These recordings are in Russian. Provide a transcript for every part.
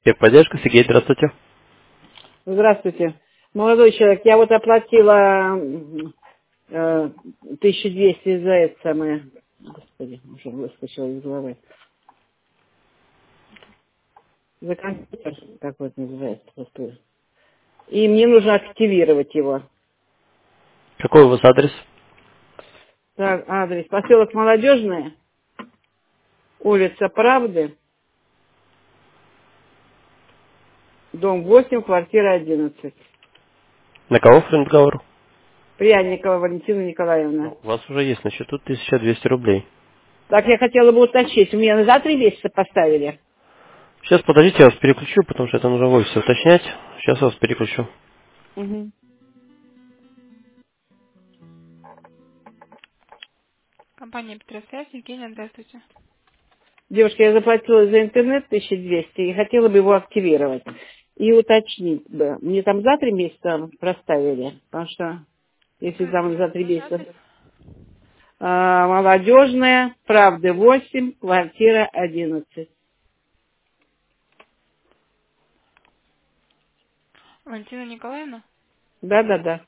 Техподдержка, Сергей, здравствуйте. Здравствуйте. Молодой человек, я вот оплатила 1200 за это самое. Господи, уже выскочила из головы. За компьютер, как вот называется. Господи. И мне нужно активировать его. Какой у вас адрес? Так, адрес. Поселок Молодежная, улица Правды, дом 8, квартира 11. На кого френд договор? Пряникова Валентина Николаевна. У вас уже есть на счету 1200 рублей. Так, я хотела бы уточнить. У меня за 3 месяца поставили. Сейчас, подождите, я вас переключу, потому что это нужно в офисе уточнять. Сейчас я вас переключу. Мгм. Компания Петросвязь, Евгения, здравствуйте. Девушка, я заплатила за интернет 1200 и хотела бы его активировать. И уточнить бы. Мне там за 3 месяца проставили, потому что если там за 3 Ваш месяца... адрес? Молодежная, Правды 8, квартира 11. Валентина Николаевна? Да-да-да.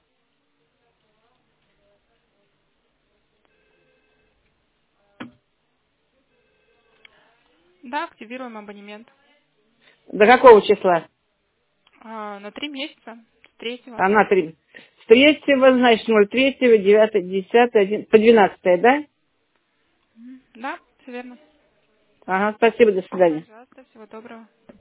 Да, активируем абонемент. До какого числа? На 3 месяца. С 3-го. Она 3. С 3, значит, 03, 9, 10, 11, по 12, да? Да, все верно. Ага, спасибо, до свидания. Пожалуйста, всего доброго.